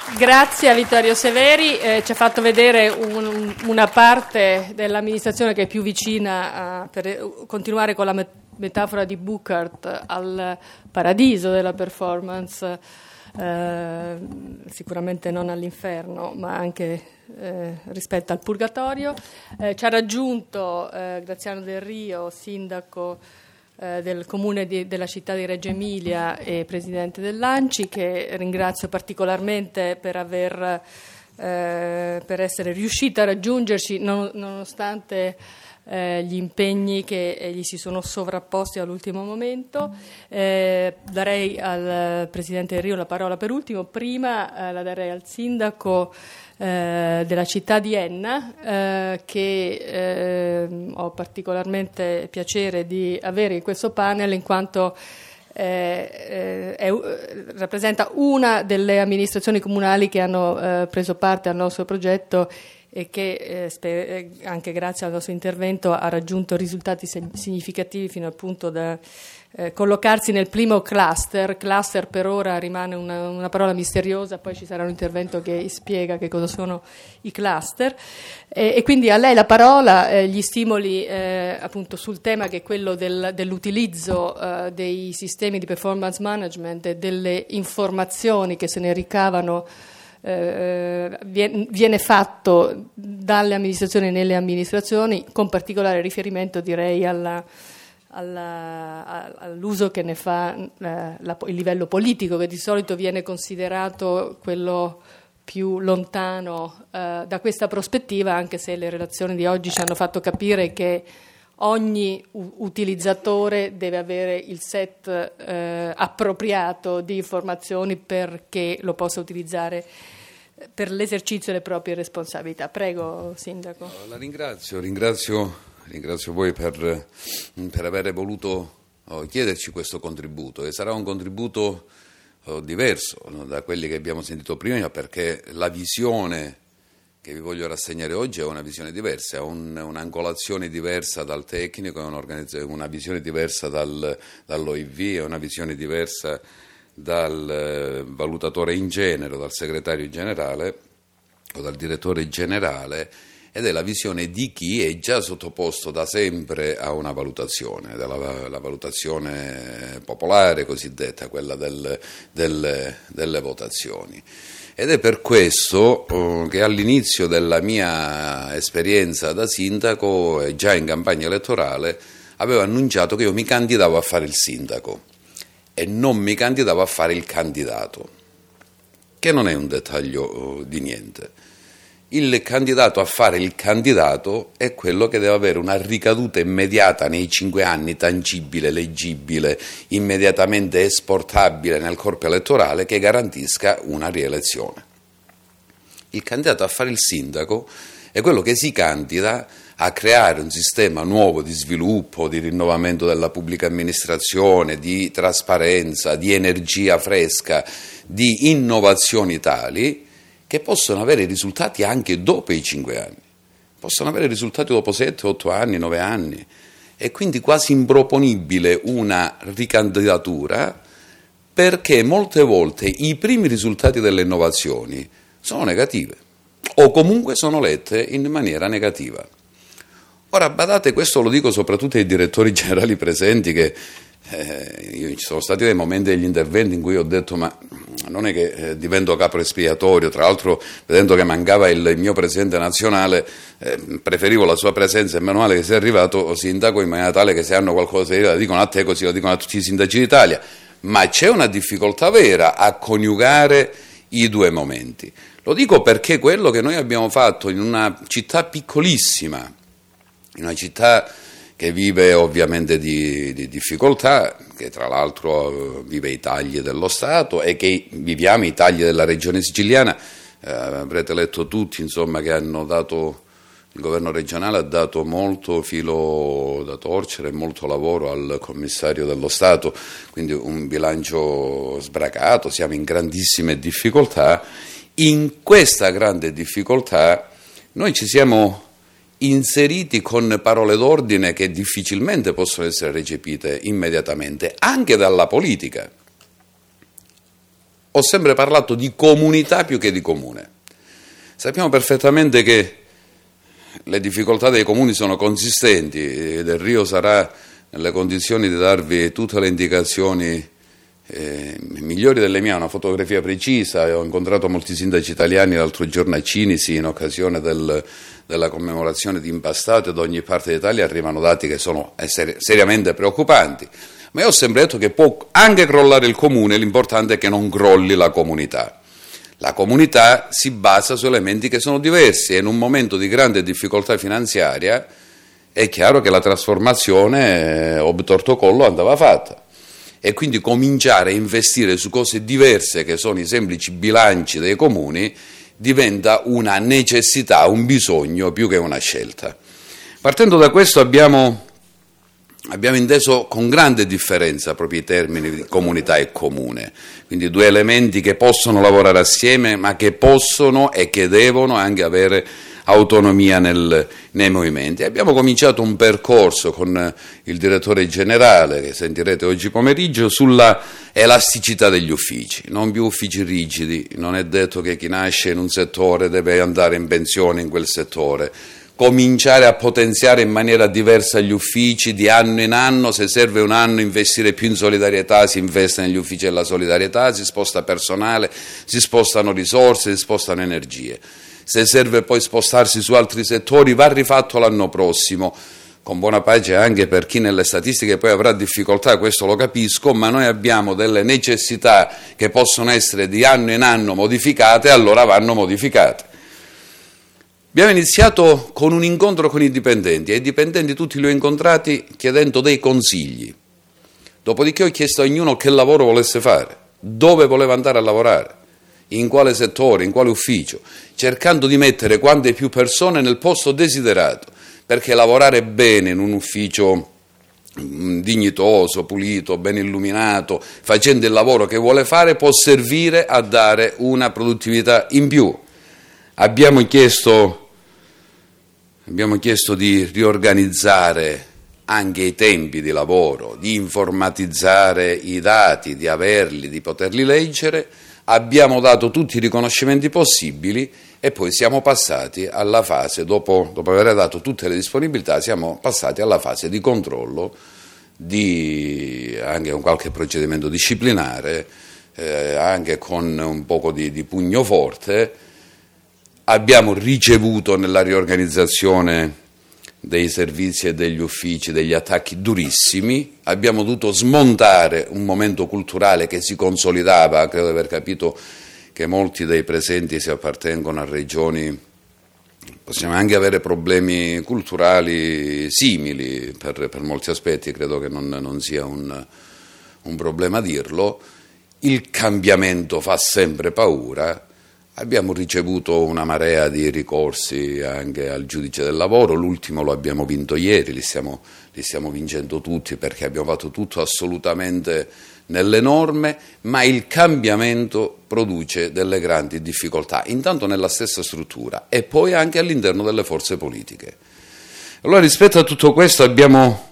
Grazie a Vittorio Severi, ci ha fatto vedere una parte dell'amministrazione che è più vicina, per continuare con la metafora di Buchert, al paradiso della performance, sicuramente non all'inferno, ma anche rispetto al purgatorio. Ci ha raggiunto Graziano Del Rio, sindaco del comune della città di Reggio Emilia e presidente dell'ANCI, che ringrazio particolarmente per essere riuscita a raggiungerci nonostante gli impegni che gli si sono sovrapposti all'ultimo momento. Darei al presidente Del Rio la parola per ultimo, prima la darei al sindaco della città di Enna, che ho particolarmente piacere di avere in questo panel, in quanto rappresenta una delle amministrazioni comunali che hanno preso parte al nostro progetto e che anche grazie al nostro intervento ha raggiunto risultati significativi fino al punto da collocarsi nel primo cluster. Cluster per ora rimane una parola misteriosa, poi ci sarà un intervento che spiega che cosa sono i cluster, e quindi a lei la parola, gli stimoli appunto sul tema che è quello dell'utilizzo dei sistemi di performance management e delle informazioni che se ne ricavano. Viene fatto dalle amministrazioni nelle amministrazioni, con particolare riferimento direi all'uso che ne fa il livello politico, che di solito viene considerato quello più lontano da questa prospettiva, anche se le relazioni di oggi ci hanno fatto capire che ogni utilizzatore deve avere il set appropriato di informazioni perché lo possa utilizzare per l'esercizio delle proprie responsabilità. Prego, Sindaco. La ringrazio voi per aver voluto chiederci questo contributo, e sarà un contributo diverso da quelli che abbiamo sentito prima, perché la visione che vi voglio rassegnare oggi è una visione diversa, è un'angolazione diversa dal tecnico, è una visione diversa dall'OIV, è una visione diversa dal valutatore in genere, dal segretario generale o dal direttore generale, ed è la visione di chi è già sottoposto da sempre a una valutazione, la valutazione popolare cosiddetta, quella delle votazioni. Ed è per questo che all'inizio della mia esperienza da sindaco, e già in campagna elettorale, avevo annunciato che io mi candidavo a fare il sindaco e non mi candidavo a fare il candidato, che non è un dettaglio di niente. Il candidato a fare il candidato è quello che deve avere una ricaduta immediata nei 5 anni, tangibile, leggibile, immediatamente esportabile nel corpo elettorale, che garantisca una rielezione. Il candidato a fare il sindaco è quello che si candida a creare un sistema nuovo di sviluppo, di rinnovamento della pubblica amministrazione, di trasparenza, di energia fresca, di innovazioni tali che possono avere risultati anche dopo i 5 anni, possono avere risultati dopo 7, 8 anni, 9 anni. È quindi quasi improponibile una ricandidatura, perché molte volte i primi risultati delle innovazioni sono negative o comunque sono lette in maniera negativa. Ora, badate, questo lo dico soprattutto ai direttori generali presenti, che ci sono stati dei momenti degli interventi in cui ho detto: ma non è che divento capo espiatorio. Tra l'altro, vedendo che mancava il mio presidente nazionale, preferivo la sua presenza, e meno male che sei arrivato, sindaco, in maniera tale che se hanno qualcosa di dire la dicono a te, così lo dicono a tutti i sindaci d'Italia. Ma c'è una difficoltà vera a coniugare i due momenti. Lo dico perché quello che noi abbiamo fatto in una città piccolissima, in una città che vive ovviamente di difficoltà, che tra l'altro vive i tagli dello Stato, e che viviamo i tagli della regione siciliana. Avrete letto tutti, insomma, che il governo regionale ha dato molto filo da torcere e molto lavoro al commissario dello Stato, quindi un bilancio sbracato, siamo in grandissime difficoltà. In questa grande difficoltà noi ci siamo inseriti con parole d'ordine che difficilmente possono essere recepite immediatamente, anche dalla politica. Ho sempre parlato di comunità più che di comune. Sappiamo perfettamente che le difficoltà dei comuni sono consistenti. Del Rio sarà nelle condizioni di darvi tutte le indicazioni migliori delle mie, una fotografia precisa. Ho incontrato molti sindaci italiani l'altro giorno a Cinisi in occasione della commemorazione di Impastato, e da ogni parte d'Italia arrivano dati che sono seriamente preoccupanti. Ma io ho sempre detto che può anche crollare il comune, l'importante è che non crolli la comunità. La comunità si basa su elementi che sono diversi, e in un momento di grande difficoltà finanziaria è chiaro che la trasformazione obtorto collo andava fatta, e quindi cominciare a investire su cose diverse che sono i semplici bilanci dei comuni diventa una necessità, un bisogno più che una scelta. Partendo da questo abbiamo inteso con grande differenza proprio i termini di comunità e comune, quindi due elementi che possono lavorare assieme, ma che possono e che devono anche avere autonomia nei movimenti. Abbiamo cominciato un percorso con il direttore generale, che sentirete oggi pomeriggio, sulla elasticità degli uffici, non più uffici rigidi. Non è detto che chi nasce in un settore deve andare in pensione in quel settore. Cominciare a potenziare in maniera diversa gli uffici di anno in anno. Se serve un anno investire più in solidarietà, si investe negli uffici della solidarietà, si sposta personale, si spostano risorse, si spostano energie. Se serve poi spostarsi su altri settori, va rifatto l'anno prossimo, con buona pace anche per chi nelle statistiche poi avrà difficoltà, questo lo capisco, ma noi abbiamo delle necessità che possono essere di anno in anno modificate, allora vanno modificate. Abbiamo iniziato con un incontro con i dipendenti, e i dipendenti tutti li ho incontrati chiedendo dei consigli. Dopodiché ho chiesto a ognuno che lavoro volesse fare, dove voleva andare a lavorare, in quale settore, in quale ufficio, cercando di mettere quante più persone nel posto desiderato, perché lavorare bene in un ufficio dignitoso, pulito, ben illuminato, facendo il lavoro che vuole fare, può servire a dare una produttività in più. Abbiamo chiesto di riorganizzare anche i tempi di lavoro, di informatizzare i dati, di averli, di poterli leggere. Abbiamo dato tutti i riconoscimenti possibili, e poi siamo passati alla fase, dopo aver dato tutte le disponibilità, siamo passati alla fase di controllo, anche con qualche procedimento disciplinare, anche con un poco di pugno forte. Abbiamo ricevuto nella riorganizzazione dei servizi e degli uffici degli attacchi durissimi, abbiamo dovuto smontare un momento culturale che si consolidava. Credo di aver capito che molti dei presenti si appartengono a regioni, possiamo anche avere problemi culturali simili per molti aspetti, credo che non sia un problema dirlo. Il cambiamento fa sempre paura. Abbiamo ricevuto una marea di ricorsi anche al giudice del lavoro, l'ultimo lo abbiamo vinto ieri, li stiamo vincendo tutti, perché abbiamo fatto tutto assolutamente nelle norme, ma il cambiamento produce delle grandi difficoltà, intanto nella stessa struttura e poi anche all'interno delle forze politiche. Allora, rispetto a tutto questo abbiamo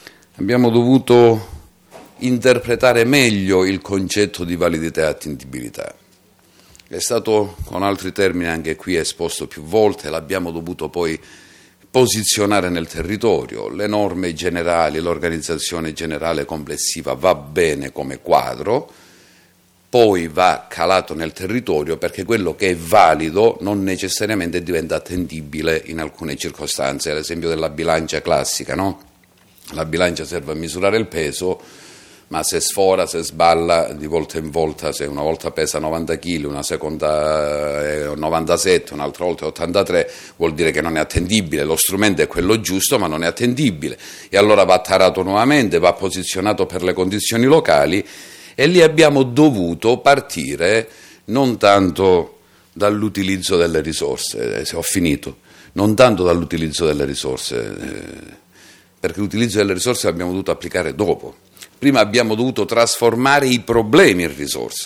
dovuto interpretare meglio il concetto di validità e attendibilità. È stato, con altri termini, anche qui esposto più volte, l'abbiamo dovuto poi posizionare nel territorio. Le norme generali, l'organizzazione generale complessiva va bene come quadro, poi va calato nel territorio, perché quello che è valido non necessariamente diventa attendibile in alcune circostanze. Ad esempio della bilancia classica, no? La bilancia serve a misurare il peso, ma se sfora, se sballa di volta in volta, se una volta pesa 90 kg, una seconda è 97, un'altra volta è 83, vuol dire che non è attendibile. Lo strumento è quello giusto, ma non è attendibile, e allora va tarato nuovamente, va posizionato per le condizioni locali, e lì abbiamo dovuto partire non tanto dall'utilizzo delle risorse, se ho finito, non tanto dall'utilizzo delle risorse, perché l'utilizzo delle risorse l'abbiamo dovuto applicare dopo. Prima abbiamo dovuto trasformare i problemi in risorse.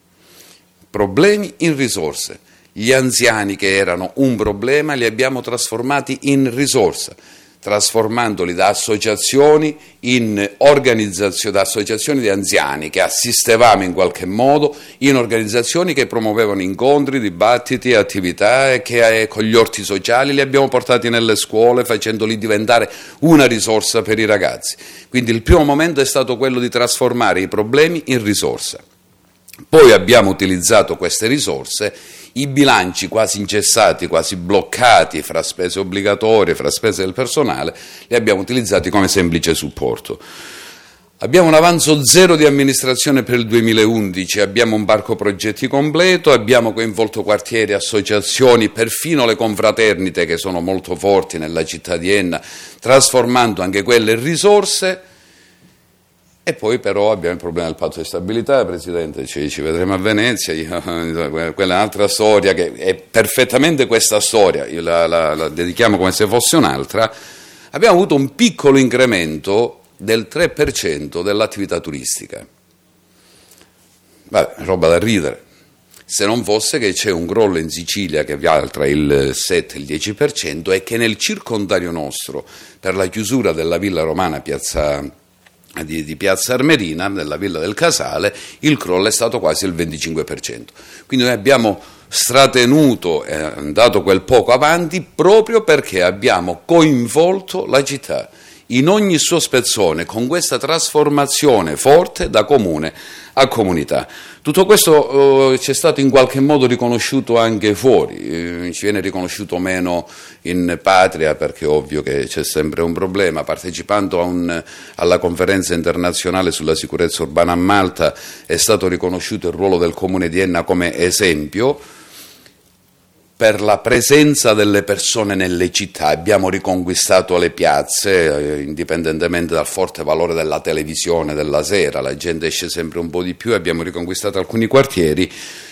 Problemi in risorse. Gli anziani, che erano un problema, li abbiamo trasformati in risorsa. trasformandoli da associazioni in organizzazioni, da associazioni di anziani che assistevamo in qualche modo, in organizzazioni che promuovevano incontri, dibattiti, attività e che con gli orti sociali li abbiamo portati nelle scuole facendoli diventare una risorsa per i ragazzi. Quindi il primo momento è stato quello di trasformare i problemi in risorsa. Poi abbiamo utilizzato queste risorse, i bilanci quasi incessati, quasi bloccati fra spese obbligatorie, fra spese del personale, li abbiamo utilizzati come semplice supporto. Abbiamo un avanzo zero di amministrazione per il 2011, abbiamo un parco progetti completo, abbiamo coinvolto quartieri, associazioni, perfino le confraternite che sono molto forti nella città di Enna, trasformando anche quelle in risorse. E poi però abbiamo il problema del patto di stabilità, Presidente, ci vedremo a Venezia, quella è un'altra storia che è perfettamente questa storia, io la dedichiamo come se fosse un'altra. Abbiamo avuto un piccolo incremento del 3% dell'attività turistica. Vabbè, roba da ridere, se non fosse che c'è un crollo in Sicilia che va tra il 7 e il 10% e che nel circondario nostro, per la chiusura della Villa Romana di Piazza Armerina, nella Villa del Casale, il crollo è stato quasi il 25%. Quindi noi abbiamo stratenuto e andato quel poco avanti proprio perché abbiamo coinvolto la città in ogni suo spezzone con questa trasformazione forte da comune a comunità. Tutto questo ci è stato in qualche modo riconosciuto anche fuori, ci viene riconosciuto meno in patria perché è ovvio che c'è sempre un problema. Partecipando alla conferenza internazionale sulla sicurezza urbana a Malta è stato riconosciuto il ruolo del Comune di Enna come esempio per la presenza delle persone nelle città. Abbiamo riconquistato le piazze, indipendentemente dal forte valore della televisione della sera, la gente esce sempre un po' di più, abbiamo riconquistato alcuni quartieri.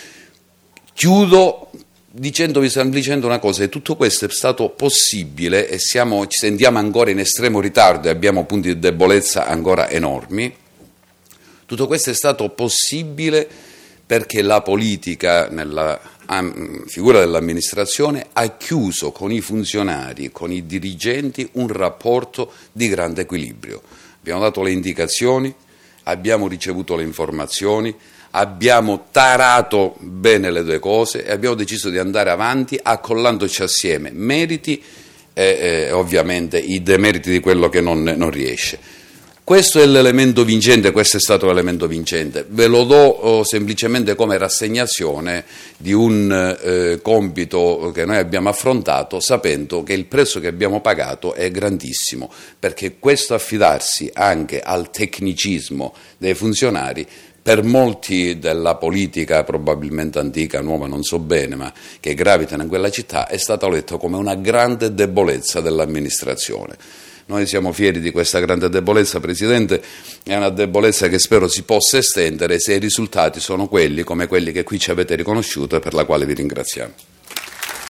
Chiudo dicendovi semplicemente una cosa, e tutto questo è stato possibile e ci sentiamo ancora in estremo ritardo e abbiamo punti di debolezza ancora enormi. Tutto questo è stato possibile perché la politica, nella figura dell'amministrazione, ha chiuso con i funzionari, con i dirigenti, un rapporto di grande equilibrio. Abbiamo dato le indicazioni, abbiamo ricevuto le informazioni, abbiamo tarato bene le due cose e abbiamo deciso di andare avanti accollandoci assieme meriti e ovviamente i demeriti di quello che non riesce. Questo è l'elemento vincente, questo è stato l'elemento vincente. Ve lo do semplicemente come rassegnazione di un compito che noi abbiamo affrontato, sapendo che il prezzo che abbiamo pagato è grandissimo, perché questo affidarsi anche al tecnicismo dei funzionari, per molti della politica probabilmente antica, nuova non so bene, ma che gravitano in quella città, è stato letto come una grande debolezza dell'amministrazione. Noi siamo fieri di questa grande debolezza, Presidente, è una debolezza che spero si possa estendere se i risultati sono quelli come quelli che qui ci avete riconosciuto e per la quale vi ringraziamo.